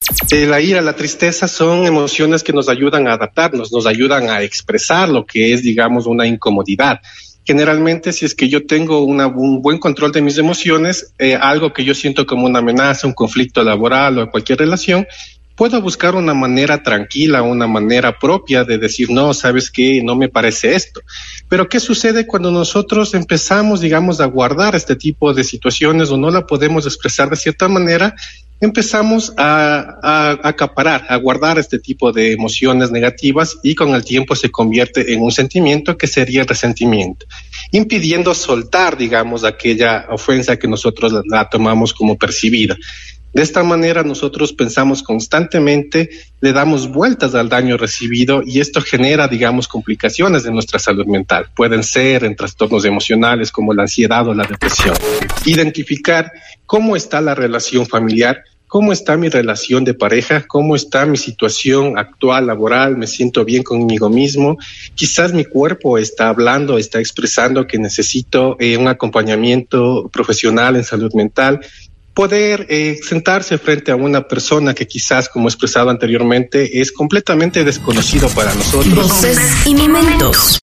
La ira, la tristeza son emociones que nos ayudan a adaptarnos, nos ayudan a expresar lo que es, digamos, una incomodidad. Generalmente, si es que yo tengo un buen control de mis emociones, algo que yo siento como una amenaza, un conflicto laboral o cualquier relación, puedo buscar una manera tranquila, una manera propia de decir, no, ¿sabes qué? No me parece esto. Pero ¿qué sucede cuando nosotros empezamos, digamos, a guardar este tipo de situaciones o no la podemos expresar de cierta manera? Empezamos a acaparar, a guardar este tipo de emociones negativas y con el tiempo se convierte en un sentimiento que sería el resentimiento, impidiendo soltar, digamos, aquella ofensa que nosotros la tomamos como percibida. De esta manera nosotros pensamos constantemente, le damos vueltas al daño recibido y esto genera, digamos, complicaciones de nuestra salud mental. Pueden ser en trastornos emocionales como la ansiedad o la depresión. Identificar cómo está la relación familiar, cómo está mi relación de pareja, cómo está mi situación actual laboral, me siento bien conmigo mismo. Quizás mi cuerpo está hablando, está expresando que necesito un acompañamiento profesional en salud mental. Poder sentarse frente a una persona que quizás, como he expresado anteriormente, es completamente desconocido para nosotros. Voces y momentos.